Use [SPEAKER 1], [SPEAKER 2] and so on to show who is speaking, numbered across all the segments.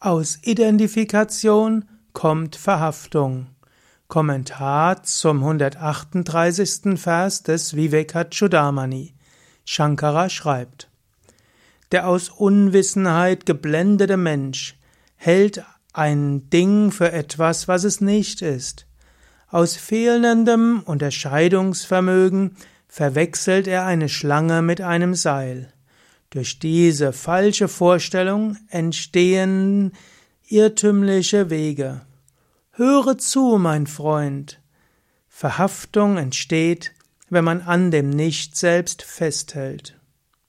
[SPEAKER 1] Aus Identifikation kommt Verhaftung. Kommentar zum 138. Vers des Vivekachudamani. Shankara schreibt: Der aus Unwissenheit geblendete Mensch hält ein Ding für etwas, was es nicht ist. Aus fehlendem Unterscheidungsvermögen verwechselt er eine Schlange mit einem Seil. Durch diese falsche Vorstellung entstehen irrtümliche Wege. Höre zu, mein Freund. Verhaftung entsteht, wenn man an dem Nicht-Selbst festhält.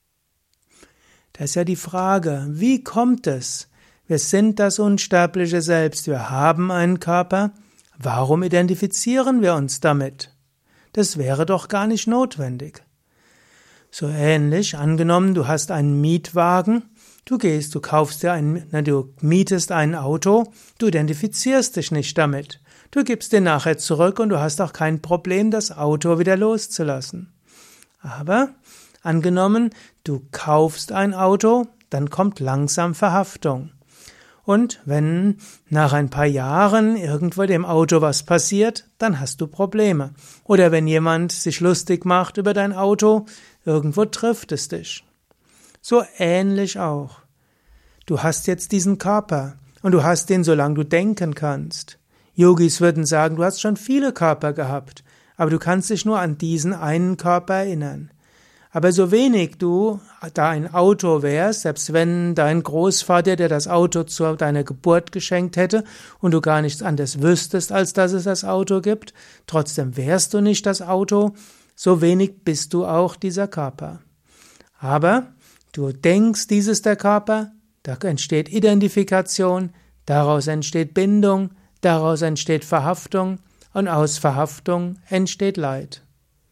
[SPEAKER 1] Da ist ja die Frage, wie kommt es? Wir sind das unsterbliche Selbst, wir haben einen Körper. Warum identifizieren wir uns damit? Das wäre doch gar nicht notwendig. So ähnlich, angenommen, du hast einen Mietwagen, du mietest ein Auto, du identifizierst dich nicht damit. Du gibst den nachher zurück und du hast auch kein Problem, das Auto wieder loszulassen. Aber, angenommen, du kaufst ein Auto, dann kommt langsam Verhaftung. Und wenn nach ein paar Jahren irgendwo dem Auto was passiert, dann hast du Probleme. Oder wenn jemand sich lustig macht über dein Auto, irgendwo trifft es dich. So ähnlich auch. Du hast jetzt diesen Körper und du hast den, solange du denken kannst. Yogis würden sagen, du hast schon viele Körper gehabt, aber du kannst dich nur an diesen einen Körper erinnern. Aber so wenig du da ein Auto wärst, selbst wenn dein Großvater dir das Auto zu deiner Geburt geschenkt hätte und du gar nichts anderes wüsstest, als dass es das Auto gibt, trotzdem wärst du nicht das Auto, so wenig bist du auch dieser Körper. Aber du denkst, dies ist der Körper, da entsteht Identifikation, daraus entsteht Bindung, daraus entsteht Verhaftung und aus Verhaftung entsteht Leid.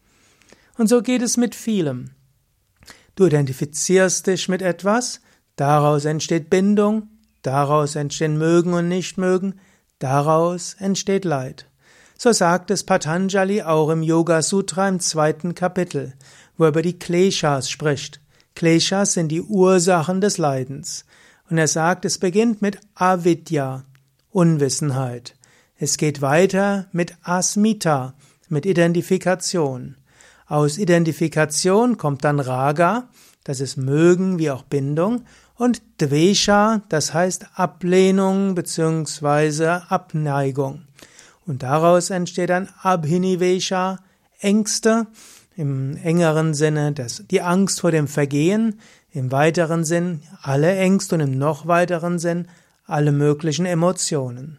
[SPEAKER 1] Und so geht es mit vielem. Du identifizierst dich mit etwas, daraus entsteht Bindung, daraus entstehen Mögen und Nichtmögen, daraus entsteht Leid. So sagt es Patanjali auch im Yoga Sutra im 2. Kapitel, wo er über die Kleshas spricht. Kleshas sind die Ursachen des Leidens. Und er sagt, es beginnt mit Avidya, Unwissenheit. Es geht weiter mit Asmita, mit Identifikation. Aus Identifikation kommt dann Raga, das ist Mögen wie auch Bindung, und Dvesha, das heißt Ablehnung bzw. Abneigung. Und daraus entsteht dann Abhinivesha, Ängste, im engeren Sinne die Angst vor dem Vergehen, im weiteren Sinn alle Ängste und im noch weiteren Sinn alle möglichen Emotionen.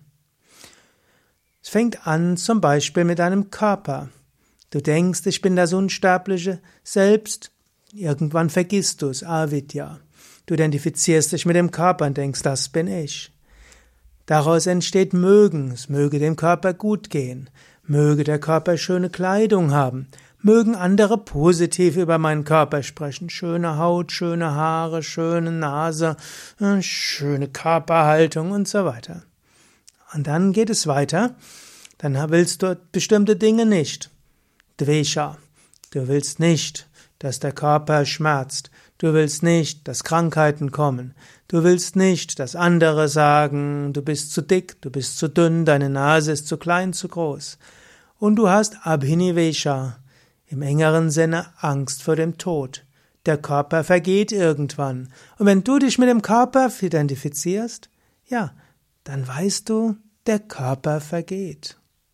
[SPEAKER 1] Es fängt an zum Beispiel mit einem Körper. Du denkst, ich bin das unsterbliche Selbst, irgendwann vergisst du es, Avidya. Du identifizierst dich mit dem Körper und denkst, das bin ich. Daraus entsteht Mögen, es möge dem Körper gut gehen, möge der Körper schöne Kleidung haben, mögen andere positiv über meinen Körper sprechen, schöne Haut, schöne Haare, schöne Nase, schöne Körperhaltung und so weiter. Und dann geht es weiter, dann willst du bestimmte Dinge nicht. Dvesha. Du willst nicht, dass der Körper schmerzt. Du willst nicht, dass Krankheiten kommen. Du willst nicht, dass andere sagen, du bist zu dick, du bist zu dünn, deine Nase ist zu klein, zu groß. Und du hast Abhinivesha, im engeren Sinne Angst vor dem Tod. Der Körper vergeht irgendwann. Und wenn du dich mit dem Körper identifizierst, ja, dann weißt du, der Körper vergeht.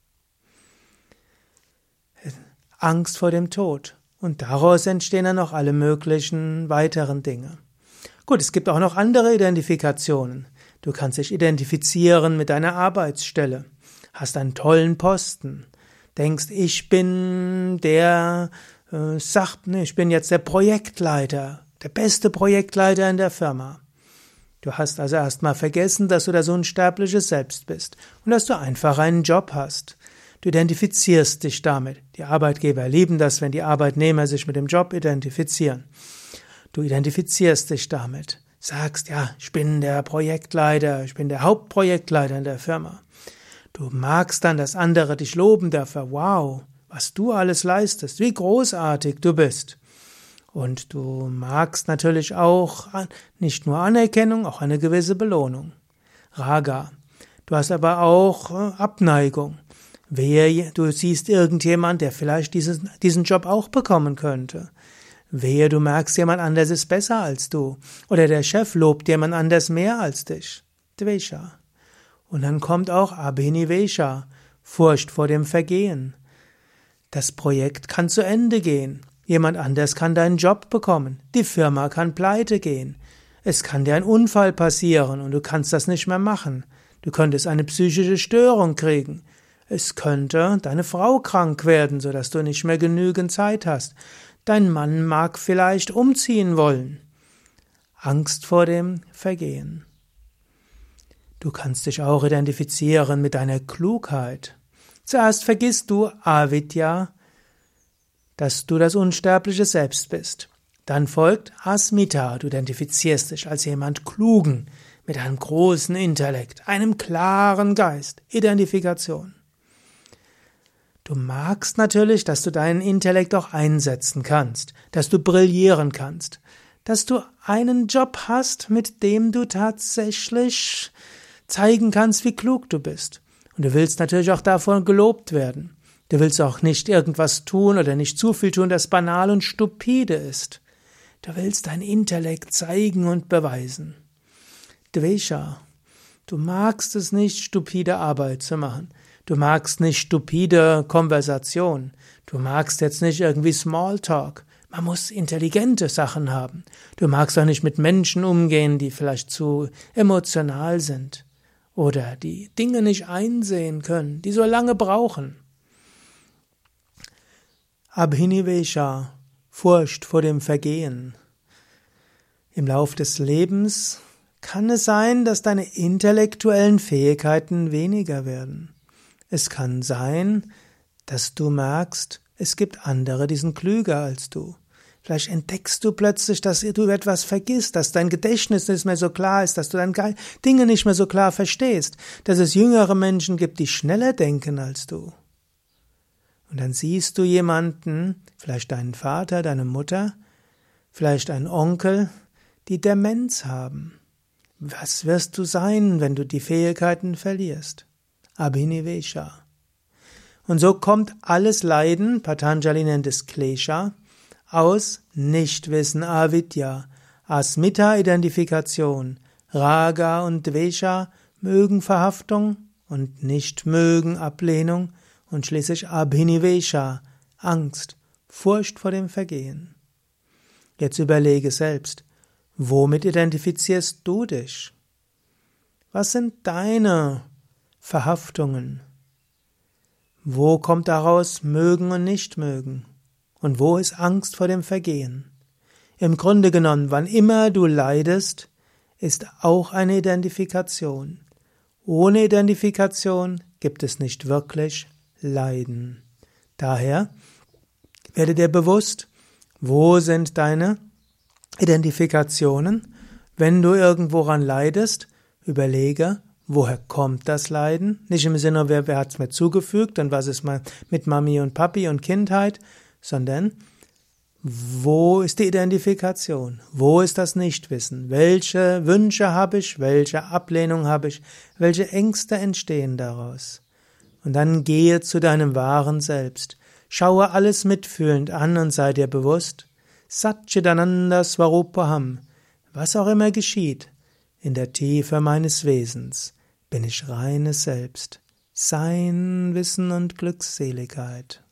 [SPEAKER 1] Angst vor dem Tod. Und daraus entstehen dann noch alle möglichen weiteren Dinge. Gut, es gibt auch noch andere Identifikationen. Du kannst dich identifizieren mit deiner Arbeitsstelle, hast einen tollen Posten, denkst, ich bin ich bin jetzt der Projektleiter, der beste Projektleiter in der Firma. Du hast also erstmal vergessen, dass du das unsterbliche Selbst bist und dass du einfach einen Job hast. Du identifizierst dich damit. Die Arbeitgeber lieben das, wenn die Arbeitnehmer sich mit dem Job identifizieren. Du identifizierst dich damit. Sagst, ja, ich bin der Projektleiter, ich bin der Hauptprojektleiter in der Firma. Du magst dann, dass andere dich loben dafür. Wow, was du alles leistest, wie großartig du bist. Und du magst natürlich auch nicht nur Anerkennung, auch eine gewisse Belohnung. Raga. Du hast aber auch Abneigung. Wehe, du siehst irgendjemand, der vielleicht diesen Job auch bekommen könnte. Wehe, du merkst, jemand anders ist besser als du. Oder der Chef lobt jemand anders mehr als dich. Dvesha. Und dann kommt auch Abhinivesha, Furcht vor dem Vergehen. Das Projekt kann zu Ende gehen. Jemand anders kann deinen Job bekommen. Die Firma kann pleite gehen. Es kann dir ein Unfall passieren und du kannst das nicht mehr machen. Du könntest eine psychische Störung kriegen. Es könnte deine Frau krank werden, sodass du nicht mehr genügend Zeit hast. Dein Mann mag vielleicht umziehen wollen. Angst vor dem Vergehen. Du kannst dich auch identifizieren mit deiner Klugheit. Zuerst vergisst du Avidya, dass du das unsterbliche Selbst bist. Dann folgt Asmita, du identifizierst dich als jemand Klugen, mit einem großen Intellekt, einem klaren Geist, Identifikation. Du magst natürlich, dass du deinen Intellekt auch einsetzen kannst, dass du brillieren kannst, dass du einen Job hast, mit dem du tatsächlich zeigen kannst, wie klug du bist. Und du willst natürlich auch davon gelobt werden. Du willst auch nicht irgendwas tun oder nicht zu viel tun, das banal und stupide ist. Du willst dein Intellekt zeigen und beweisen. Dvesha. Du magst es nicht, stupide Arbeit zu machen. Du magst nicht stupide Konversation. Du magst jetzt nicht irgendwie Smalltalk. Man muss intelligente Sachen haben. Du magst auch nicht mit Menschen umgehen, die vielleicht zu emotional sind oder die Dinge nicht einsehen können, die so lange brauchen. Abhinivesha, Furcht vor dem Vergehen. Im Lauf des Lebens kann es sein, dass deine intellektuellen Fähigkeiten weniger werden. Es kann sein, dass du merkst, es gibt andere, die sind klüger als du. Vielleicht entdeckst du plötzlich, dass du etwas vergisst, dass dein Gedächtnis nicht mehr so klar ist, dass du deine Dinge nicht mehr so klar verstehst, dass es jüngere Menschen gibt, die schneller denken als du. Und dann siehst du jemanden, vielleicht deinen Vater, deine Mutter, vielleicht einen Onkel, die Demenz haben. Was wirst du sein, wenn du die Fähigkeiten verlierst? Abhinivesha. Und so kommt alles Leiden, Patanjali nennt es Klesha, aus Nichtwissen, Avidya, Asmita, Identifikation, Raga und Dvesha, mögen Verhaftung und nicht mögen Ablehnung und schließlich Abhinivesha, Angst, Furcht vor dem Vergehen. Jetzt überlege selbst, womit identifizierst du dich? Was sind deine Verhaftungen? Wo kommt daraus mögen und nicht mögen? Und wo ist Angst vor dem Vergehen? Im Grunde genommen, wann immer du leidest, ist auch eine Identifikation. Ohne Identifikation gibt es nicht wirklich Leiden. Daher werde dir bewusst, wo sind deine Identifikationen? Wenn du irgendworan leidest, überlege, woher kommt das Leiden? Nicht im Sinne, wer hat es mir zugefügt und was ist mit Mami und Papi und Kindheit, sondern wo ist die Identifikation? Wo ist das Nichtwissen? Welche Wünsche habe ich? Welche Ablehnung habe ich? Welche Ängste entstehen daraus? Und dann gehe zu deinem wahren Selbst. Schaue alles mitfühlend an und sei dir bewusst, Satchidananda Swarupaham, was auch immer geschieht, in der Tiefe meines Wesens bin ich reines Selbst, Sein, Wissen und Glückseligkeit.